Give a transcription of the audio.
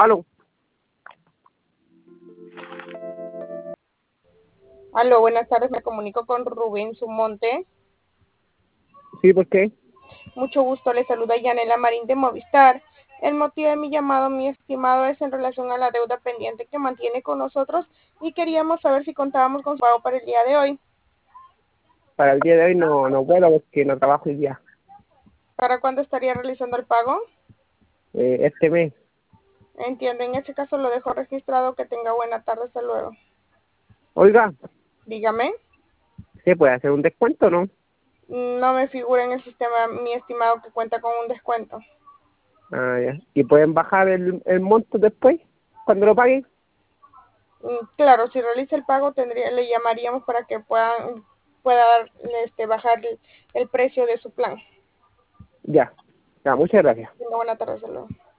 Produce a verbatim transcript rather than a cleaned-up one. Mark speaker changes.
Speaker 1: Aló.
Speaker 2: Aló, buenas tardes, me comunico con Rubén Sumonte.
Speaker 1: Sí, ¿por qué?
Speaker 2: Mucho gusto, le saluda Yanela Marín de Movistar. El motivo de mi llamado, mi estimado, es en relación a la deuda pendiente que mantiene con nosotros y queríamos saber si contábamos con su pago para el día de hoy.
Speaker 1: Para el día de hoy no, no puedo porque no trabajo el día.
Speaker 2: ¿Para cuándo estaría realizando el pago?
Speaker 1: Eh, este mes.
Speaker 2: Entiendo, en ese caso lo dejo registrado. Que tenga buena tarde, hasta luego.
Speaker 1: Oiga,
Speaker 2: Dígame.
Speaker 1: ¿se puede hacer un descuento, no?
Speaker 2: No me figura en el sistema, mi estimado, que cuenta con un descuento.
Speaker 1: Ah, ya. ¿Y pueden bajar el, el monto después, cuando lo paguen?
Speaker 2: Mm, Claro, si realiza el pago, tendría, le llamaríamos para que puedan, pueda este, bajar el, el precio de su plan.
Speaker 1: Ya. Ya, muchas gracias.
Speaker 2: Tenga buena tarde, hasta luego.